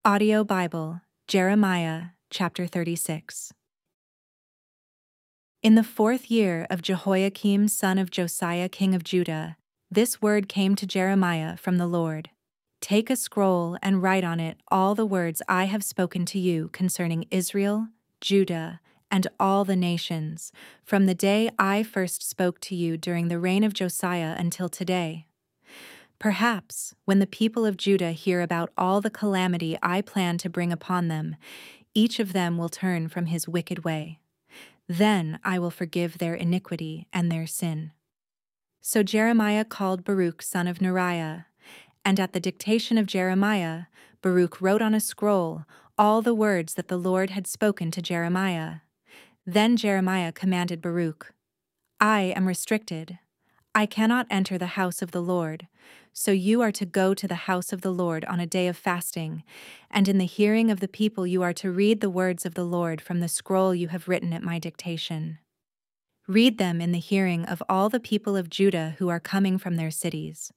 Audio Bible, Jeremiah, chapter 36. In the 4th year of Jehoiakim son of Josiah king of Judah, this word came to Jeremiah from the Lord. Take a scroll and write on it all the words I have spoken to you concerning Israel, Judah, and all the nations, from the day I first spoke to you during the reign of Josiah until today. Perhaps, when the people of Judah hear about all the calamity I plan to bring upon them, each of them will turn from his wicked way. Then I will forgive their iniquity and their sin. So Jeremiah called Baruch son of Neriah, and at the dictation of Jeremiah, Baruch wrote on a scroll all the words that the Lord had spoken to Jeremiah. Then Jeremiah commanded Baruch, I am restricted. I cannot enter the house of the Lord, so you are to go to the house of the Lord on a day of fasting, and in the hearing of the people you are to read the words of the Lord from the scroll you have written at my dictation. Read them in the hearing of all the people of Judah who are coming from their cities.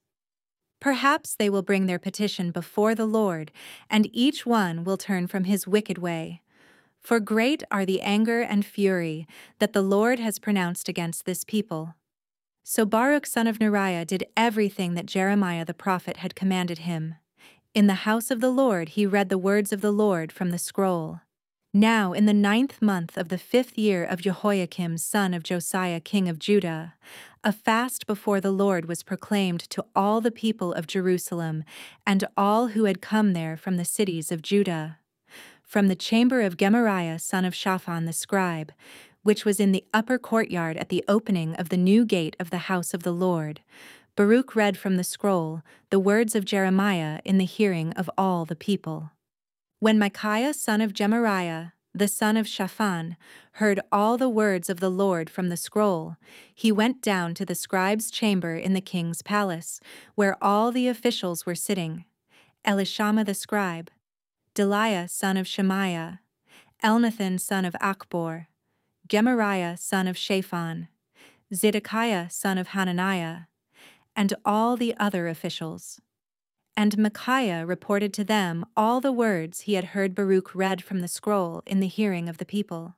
Perhaps they will bring their petition before the Lord, and each one will turn from his wicked way. For great are the anger and fury that the Lord has pronounced against this people. So Baruch son of Neriah did everything that Jeremiah the prophet had commanded him. In the house of the Lord he read the words of the Lord from the scroll. Now in the 9th month of the 5th year of Jehoiakim son of Josiah king of Judah, a fast before the Lord was proclaimed to all the people of Jerusalem and all who had come there from the cities of Judah. From the chamber of Gemariah son of Shaphan the scribe, which was in the upper courtyard at the opening of the new gate of the house of the Lord, Baruch read from the scroll the words of Jeremiah in the hearing of all the people. When Micaiah son of Gemariah, the son of Shaphan, heard all the words of the Lord from the scroll, he went down to the scribe's chamber in the king's palace, where all the officials were sitting: Elishama the scribe, Delaiah son of Shemaiah, Elnathan son of Achbor, Gemariah son of Shaphan, Zedekiah son of Hananiah, and all the other officials. And Micaiah reported to them all the words he had heard Baruch read from the scroll in the hearing of the people.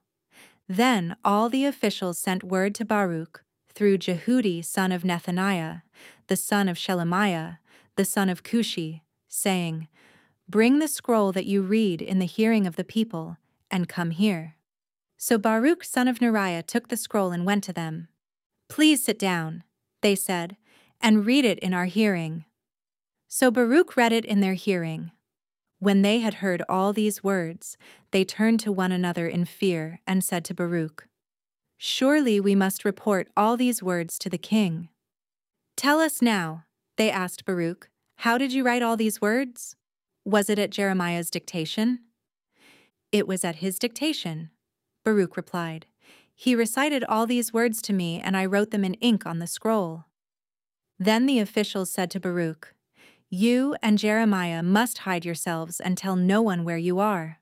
Then all the officials sent word to Baruch through Jehudi son of Nethaniah, the son of Shelemiah, the son of Cushi, saying, Bring the scroll that you read in the hearing of the people, and come here. So Baruch son of Neriah took the scroll and went to them. Please sit down, they said, and read it in our hearing. So Baruch read it in their hearing. When they had heard all these words, they turned to one another in fear and said to Baruch, Surely we must report all these words to the king. Tell us now, they asked Baruch, how did you write all these words? Was it at Jeremiah's dictation? It was at his dictation, Baruch replied. He recited all these words to me, and I wrote them in ink on the scroll. Then the officials said to Baruch, You and Jeremiah must hide yourselves and tell no one where you are.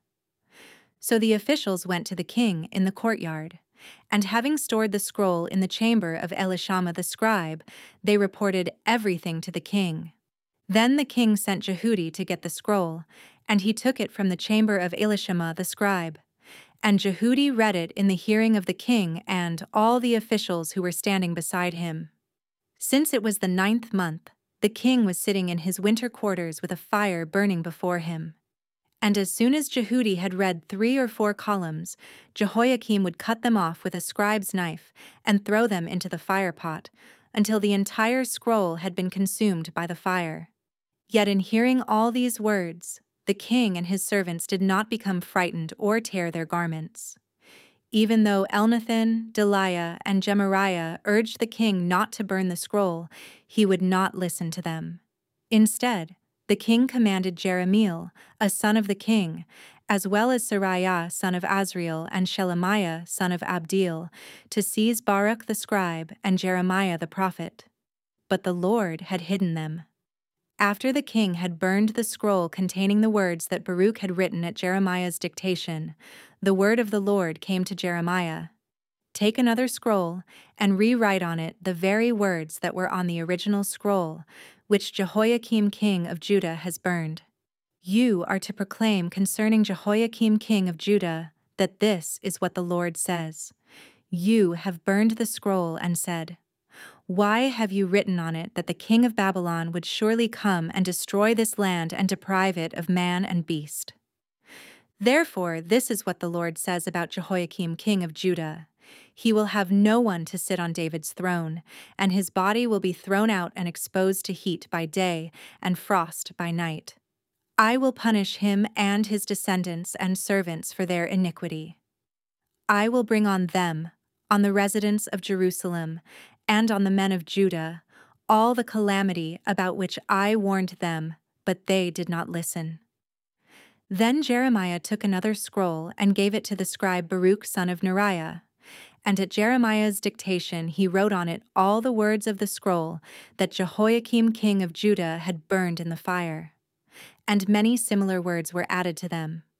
So the officials went to the king in the courtyard, and having stored the scroll in the chamber of Elishama the scribe, they reported everything to the king. Then the king sent Jehudi to get the scroll, and he took it from the chamber of Elishama the scribe. And Jehudi read it in the hearing of the king and all the officials who were standing beside him. Since it was the 9th month, the king was sitting in his winter quarters with a fire burning before him. And as soon as Jehudi had read 3 or 4 columns, Jehoiakim would cut them off with a scribe's knife and throw them into the firepot, until the entire scroll had been consumed by the fire. Yet in hearing all these words, the king and his servants did not become frightened or tear their garments. Even though Elnathan, Delaiah, and Gemariah urged the king not to burn the scroll, he would not listen to them. Instead, the king commanded Jeremiel, a son of the king, as well as Seraiah son of Azriel and Shelemiah son of Abdeel, to seize Baruch the scribe and Jeremiah the prophet. But the Lord had hidden them. After the king had burned the scroll containing the words that Baruch had written at Jeremiah's dictation, the word of the Lord came to Jeremiah. Take another scroll and rewrite on it the very words that were on the original scroll, which Jehoiakim king of Judah has burned. You are to proclaim concerning Jehoiakim king of Judah that this is what the Lord says. You have burned the scroll and said, "Why have you written on it that the king of Babylon would surely come and destroy this land and deprive it of man and beast?" Therefore, this is what the Lord says about Jehoiakim king of Judah. He will have no one to sit on David's throne, and his body will be thrown out and exposed to heat by day and frost by night. I will punish him and his descendants and servants for their iniquity. I will bring on them, on the residents of Jerusalem, and on the men of Judah, all the calamity about which I warned them, but they did not listen. Then Jeremiah took another scroll and gave it to the scribe Baruch son of Neriah. And at Jeremiah's dictation he wrote on it all the words of the scroll that Jehoiakim king of Judah had burned in the fire. And many similar words were added to them.